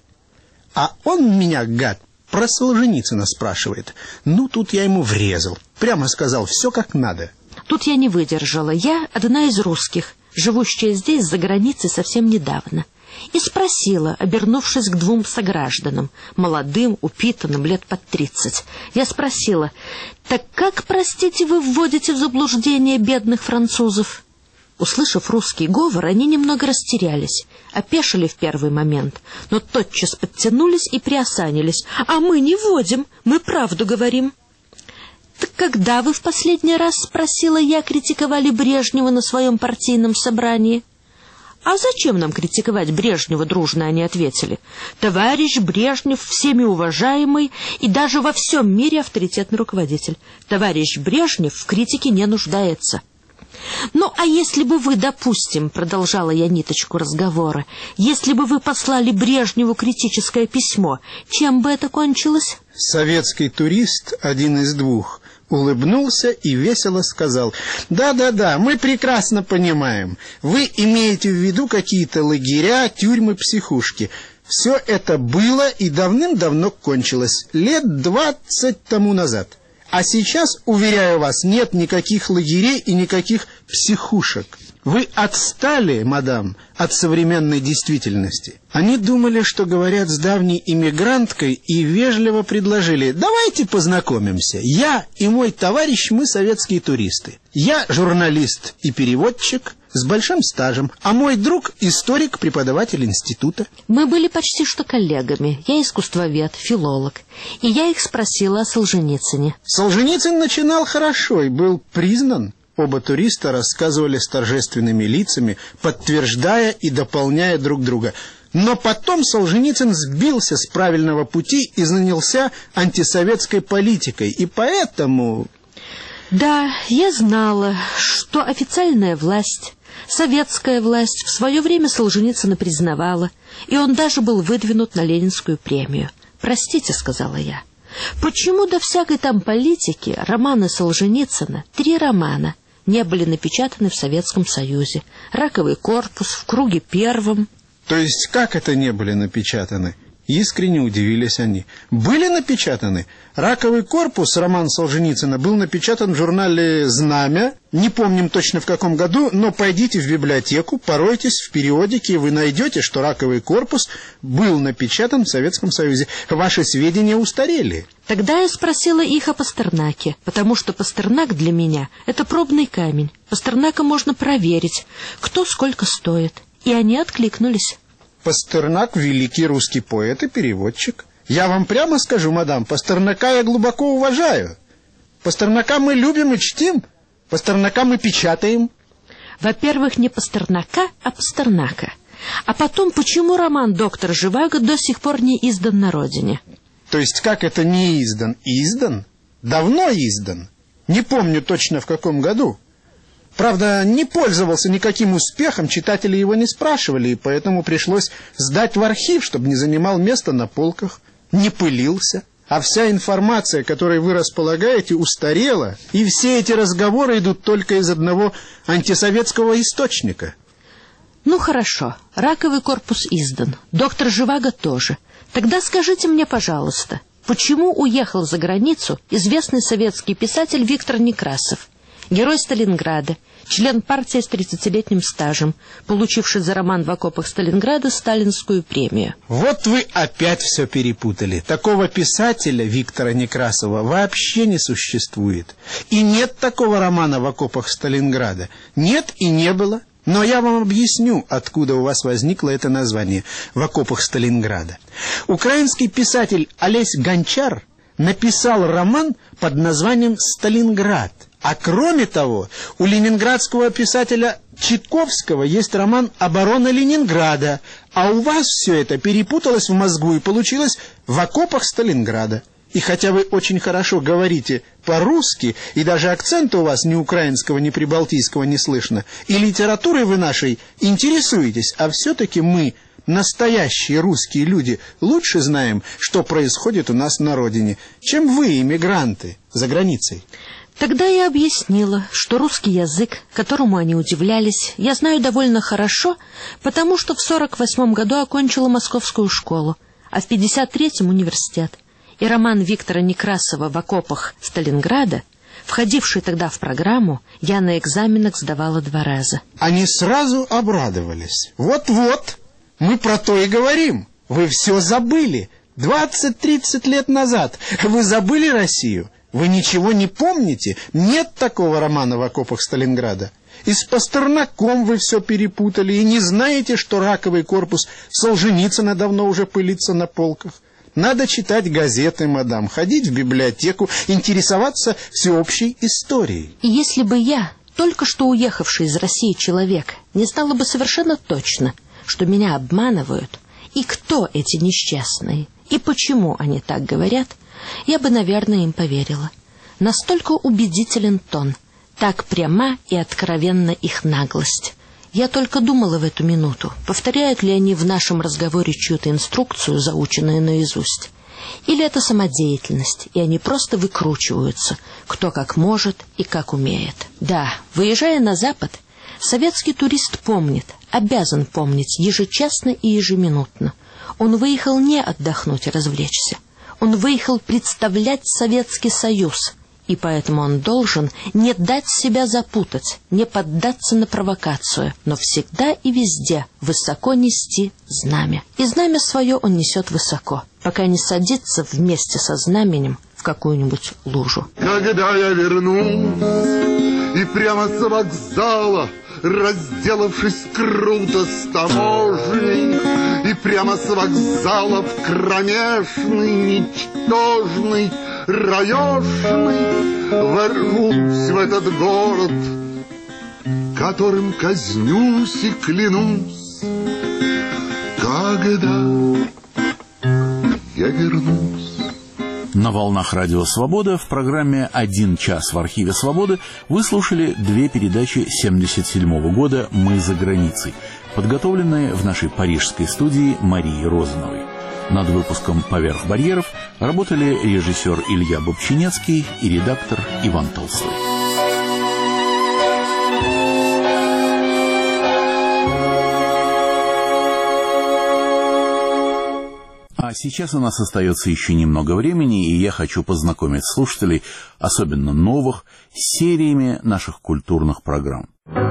А он меня, гад, про Солженицына спрашивает. Ну, тут я ему врезал, прямо сказал, все как надо. Тут я не выдержала. Я одна из русских, живущая здесь, за границей, совсем недавно. И спросила, обернувшись к двум согражданам, молодым, упитанным, лет под 30. Я спросила, так как, простите, вы вводите в заблуждение бедных французов? Услышав русский говор, они немного растерялись, опешили в первый момент, но тотчас подтянулись и приосанились. А мы не вводим, мы правду говорим. Так когда вы в последний раз, спросила я, критиковали Брежнева на своем партийном собрании? «А зачем нам критиковать Брежнева?» — дружно они ответили. «Товарищ Брежнев всеми уважаемый и даже во всем мире авторитетный руководитель. Товарищ Брежнев в критике не нуждается». «Ну, а если бы вы, допустим, — продолжала я ниточку разговора, — если бы вы послали Брежневу критическое письмо, чем бы это кончилось?» Советский турист, один из двух, улыбнулся и весело сказал, «Да, мы прекрасно понимаем. Вы имеете в виду какие-то лагеря, тюрьмы, психушки. Все это было и давным-давно кончилось, лет 20 тому назад. А сейчас, уверяю вас, нет никаких лагерей и никаких психушек. Вы отстали, мадам, от современной действительности». Они думали, что говорят с давней иммигранткой, и вежливо предложили, «Давайте познакомимся. Я и мой товарищ, мы советские туристы. Я журналист и переводчик с большим стажем, а мой друг историк, преподаватель института». Мы были почти что коллегами. Я искусствовед, филолог. И я их спросила о Солженицыне. Солженицын начинал хорошо и был признан. Оба туриста рассказывали с торжественными лицами, подтверждая и дополняя друг друга. Но потом Солженицын сбился с правильного пути и занялся антисоветской политикой, и поэтому... Да, я знала, что официальная власть, советская власть в свое время Солженицына признавала, и он даже был выдвинут на Ленинскую премию. «Простите, — сказала я, — почему до всякой там политики романы Солженицына, 3 романа, не были напечатаны в Советском Союзе? «Раковый корпус», «В круге первом». То есть как это не были напечатаны? Искренне удивились они. Были напечатаны. «Раковый корпус», роман Солженицына, был напечатан в журнале «Знамя». Не помним точно в каком году, но пойдите в библиотеку, поройтесь в периодике, и вы найдете, что «Раковый корпус» был напечатан в Советском Союзе. Ваши сведения устарели. Тогда я спросила их о Пастернаке, потому что Пастернак для меня — это пробный камень. Пастернака можно проверить, кто сколько стоит. И они откликнулись. Пастернак — великий русский поэт и переводчик. Я вам прямо скажу, мадам, Пастернака я глубоко уважаю. Пастернака мы любим и чтим. Пастернака мы печатаем. Во-первых, не Пастернака, а Пастернака. А потом, почему роман «Доктор Живаго» до сих пор не издан на родине? То есть как это не издан? Издан? Давно издан. Не помню точно в каком году. Правда, не пользовался никаким успехом, читатели его не спрашивали, и поэтому пришлось сдать в архив, чтобы не занимал место на полках, не пылился. А вся информация, которой вы располагаете, устарела, и все эти разговоры идут только из одного антисоветского источника. Ну хорошо, «Раковый корпус» издан, «Доктор Живаго» тоже. Тогда скажите мне, пожалуйста, почему уехал за границу известный советский писатель Виктор Некрасов, герой Сталинграда, член партии с 30-летним стажем, получивший за роман «В окопах Сталинграда» сталинскую премию? Вот вы опять все перепутали. Такого писателя Виктора Некрасова вообще не существует. И нет такого романа «В окопах Сталинграда». Нет и не было. Но я вам объясню, откуда у вас возникло это название «В окопах Сталинграда». Украинский писатель Олесь Гончар написал роман под названием «Сталинград». А кроме того, у ленинградского писателя Чайковского есть роман «Оборона Ленинграда». А у вас все это перепуталось в мозгу и получилось «В окопах Сталинграда». И хотя вы очень хорошо говорите по-русски, и даже акцента у вас ни украинского, ни прибалтийского не слышно, и литературой вы нашей интересуетесь, а все-таки мы, настоящие русские люди, лучше знаем, что происходит у нас на родине, чем вы, иммигранты, за границей. Тогда я объяснила, что русский язык, которому они удивлялись, я знаю довольно хорошо, потому что в 1948 году окончила Московскую школу, а в 1953 университет. И роман Виктора Некрасова «В окопах Сталинграда», входивший тогда в программу, я на экзаменах сдавала 2 раза. Они сразу обрадовались. Вот-вот, мы про то и говорим. Вы все забыли. 20-30 лет назад вы забыли Россию. Вы ничего не помните? Нет такого романа «В окопах Сталинграда». И с Пастернаком вы все перепутали, и не знаете, что раковый корпус Солженицына давно уже пылится на полках. Надо читать газеты, мадам, ходить в библиотеку, интересоваться всеобщей историей. И если бы я, только что уехавший из России человек, не знала бы совершенно точно, что меня обманывают, и кто эти несчастные, и почему они так говорят, я бы, наверное, им поверила. Настолько убедителен тон, так пряма и откровенна их наглость. Я только думала в эту минуту, повторяют ли они в нашем разговоре чью-то инструкцию, заученную наизусть. Или это самодеятельность, и они просто выкручиваются, кто как может и как умеет. Да, выезжая на Запад, советский турист помнит, обязан помнить ежечасно и ежеминутно. Он выехал не отдохнуть и развлечься. Он выехал представлять Советский Союз. И поэтому он должен не дать себя запутать, не поддаться на провокацию, но всегда и везде высоко нести знамя. И знамя свое он несет высоко, пока не садится вместе со знаменем в какую-нибудь лужу. Когда я вернусь и прямо с вокзала, разделавшись круто с таможней, и прямо с вокзала в кромешный, ничтожный, раешный, ворвусь в этот город, которым казнюсь и клянусь, когда я вернусь. На волнах Радио Свобода в программе «1 час в архиве Свободы» вы слушали 2 передачи 1977 года «Мы за границей», подготовленные в нашей парижской студии Марией Розановой. Над выпуском «Поверх барьеров» работали режиссер Илья Бобчинецкий и редактор Иван Толстой. А сейчас у нас остается еще немного времени, и я хочу познакомить слушателей, особенно новых, с сериями наших культурных программ.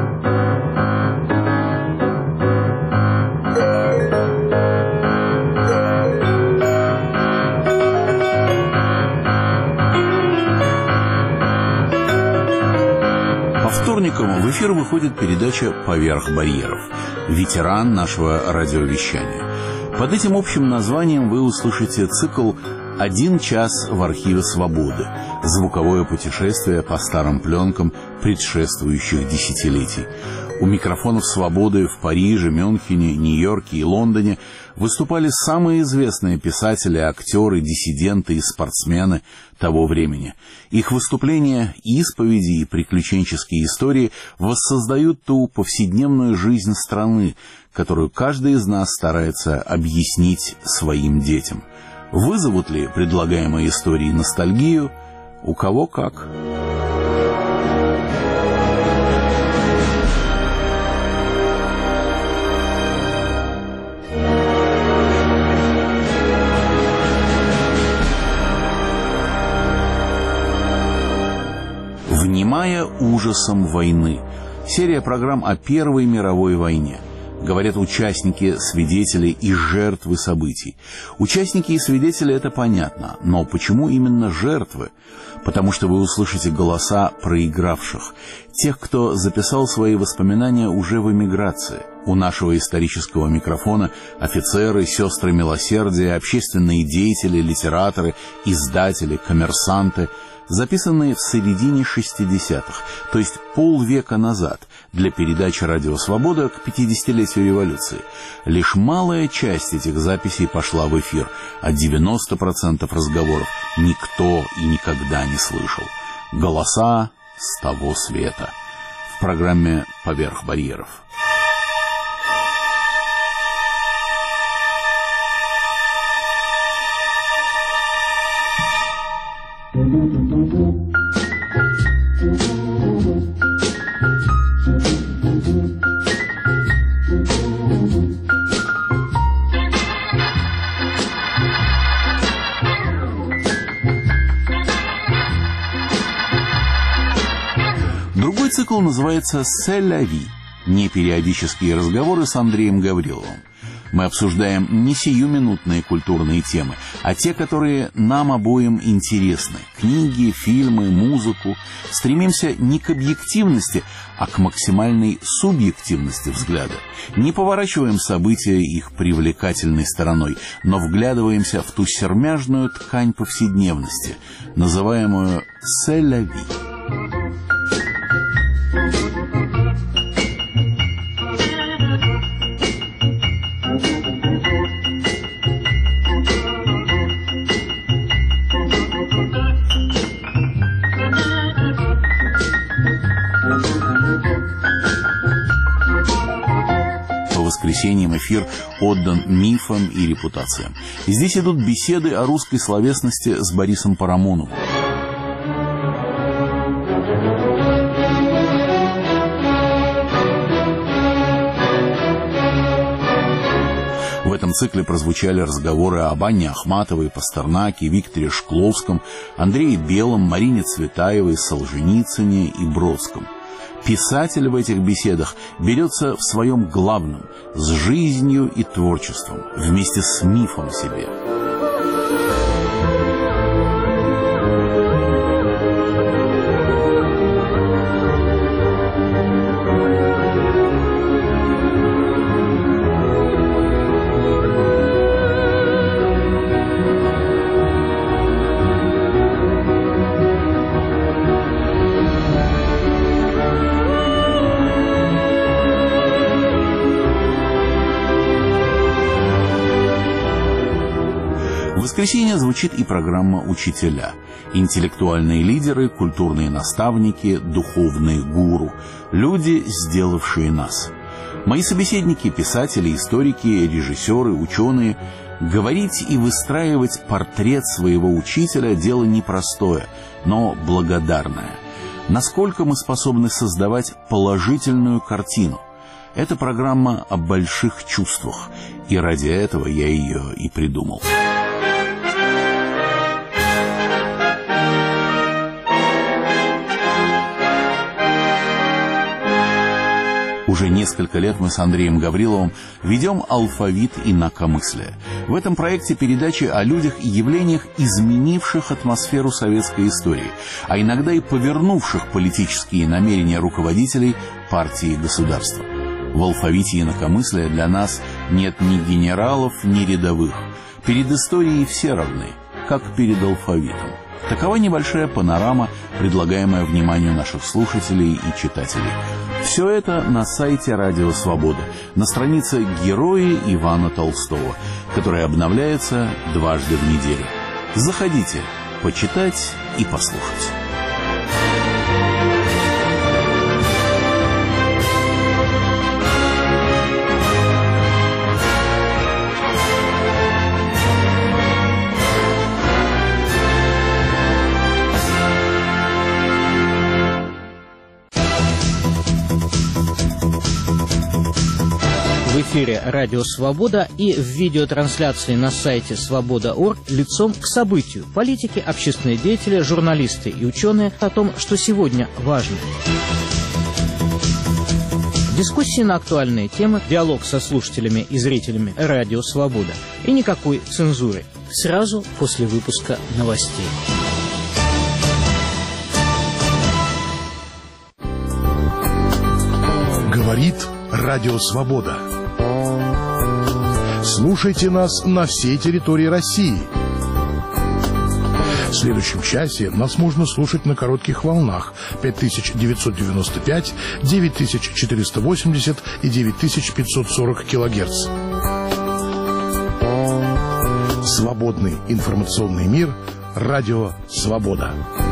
По вторникам в эфир выходит передача «Поверх барьеров», ветеран нашего радиовещания. Под этим общим названием вы услышите цикл «1 час в архиве Свободы», звуковое путешествие по старым пленкам предшествующих десятилетий. У микрофонов «Свободы» в Париже, Мюнхене, Нью-Йорке и Лондоне выступали самые известные писатели, актеры, диссиденты и спортсмены того времени. Их выступления, исповеди и приключенческие истории воссоздают ту повседневную жизнь страны, которую каждый из нас старается объяснить своим детям. Вызовут ли предлагаемые истории ностальгию? У кого как. «Внимая ужасом войны» — серия программ о Первой мировой войне. говорят участники, свидетели и жертвы событий. Участники и свидетели — это понятно, но почему именно жертвы? Потому что вы услышите голоса проигравших, тех, кто записал свои воспоминания уже в эмиграции. У нашего исторического микрофона офицеры, сестры милосердия, общественные деятели, литераторы, издатели, коммерсанты, записанные в середине 60-х, то есть полвека назад, для передачи «Радио Свобода» к 50-летию революции. Лишь малая часть этих записей пошла в эфир, а 90% разговоров никто и никогда не слышал. Голоса с того света. В программе «Поверх барьеров». Другой цикл называется «C'est la vie» – непериодические разговоры с Андреем Гавриловым. Мы обсуждаем не сиюминутные культурные темы, а те, которые нам обоим интересны – книги, фильмы, музыку. Стремимся не к объективности, а к максимальной субъективности взгляда. Не поворачиваем события их привлекательной стороной, но вглядываемся в ту сермяжную ткань повседневности, называемую «C'est la vie». По воскресеньям эфир отдан мифам и репутациям. Здесь идут беседы о русской словесности с Борисом Парамоновым. В этом цикле прозвучали разговоры об Анне Ахматовой, Пастернаке, Викторе Шкловском, Андрее Белом, Марине Цветаевой, Солженицыне и Бродском. Писатель в этих беседах берется в своем главном – с жизнью и творчеством, вместе с мифом себе. В воскресенье звучит и программа «Учителя». Интеллектуальные лидеры, культурные наставники, духовные гуру. Люди, сделавшие нас. Мои собеседники – писатели, историки, режиссеры, ученые. Говорить и выстраивать портрет своего учителя – дело непростое, но благодарное. Насколько мы способны создавать положительную картину? Это программа о больших чувствах, и ради этого я ее и придумал. Уже несколько лет мы с Андреем Гавриловым ведем «Алфавит инакомыслия». В этом проекте передачи о людях и явлениях, изменивших атмосферу советской истории, а иногда и повернувших политические намерения руководителей партии и государства. В «Алфавите инакомыслия» для нас нет ни генералов, ни рядовых. Перед историей все равны, как перед алфавитом. Такова небольшая панорама, предлагаемая вниманию наших слушателей и читателей. Все это на сайте «Радио Свобода», на странице «Герои Ивана Толстого», которая обновляется дважды в неделю. Заходите, почитать и послушать. В эфире «Радио Свобода» и в видеотрансляции на сайте «Свобода.орг» лицом к событию. Политики, общественные деятели, журналисты и ученые о том, что сегодня важно. Дискуссии на актуальные темы, диалог со слушателями и зрителями «Радио Свобода». И никакой цензуры. Сразу после выпуска новостей. Говорит Радио Свобода. Слушайте нас на всей территории России. В следующем часе нас можно слушать на коротких волнах 5995, 9480 и 9540 килогерц. Свободный информационный мир. Радио Свобода.